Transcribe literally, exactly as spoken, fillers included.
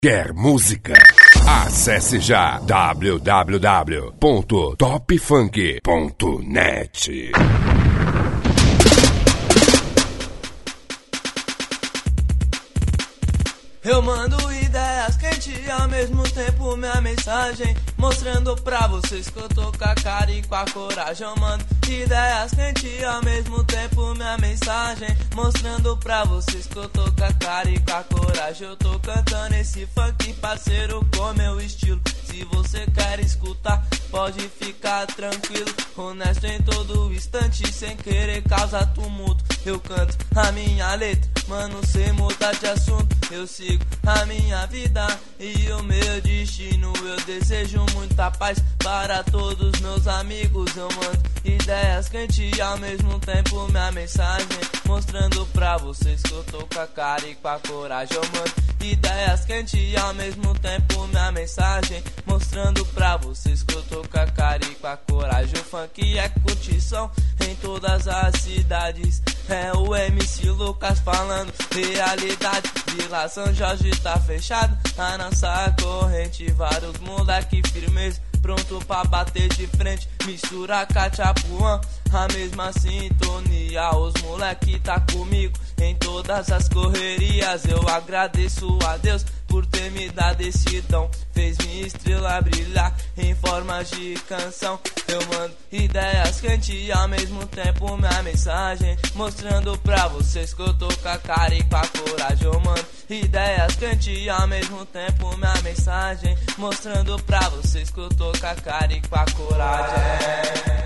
Quer música? Acesse já w w w ponto top funk ponto net. Eu mando ideias quentes e ao mesmo tempo minha mensagem, mostrando pra vocês que eu tô com a cara e com a coragem. Eu mando ideias quentes e ao mesmo tempo minha mensagem, mostrando pra vocês que eu tô com a cara e com a coragem. Eu tô cantando esse funk, parceiro, com meu estilo. Se você quer escutar, pode ficar tranquilo. Honesto em todo instante, sem querer causar tumulto. Eu canto a minha letra, mano, sem mudar de assunto. Eu sigo a minha vida e o meu destino. Eu desejo muita paz para todos meus amigos. Eu mando ideias quentes e ao mesmo tempo minha mensagem, mostrando pra vocês que eu tô com a cara e com a coragem. Eu mando ideias quentes e ao mesmo tempo minha mensagem, mostrando pra vocês que eu tô com a cara e com a coragem. O funk é curtição em todas as cidades. É o M C Lucas falando realidade. Vila São Jorge tá fechado, a nossa corrente. Vários moleque firmeza, pronto pra bater de frente. Mistura Cachapuã, a mesma sintonia. Os moleque tá comigo em todas as correrias. Eu agradeço a Deus por ter me dado esse dom, fez minha estrela brilhar em formas de canção. Eu mando ideias quentes e ao mesmo tempo minha mensagem, mostrando pra vocês que eu tô com a cara e com a coragem. Eu mando ideias quentes e ao mesmo tempo minha mensagem, mostrando pra vocês que eu tô com a cara e com a coragem.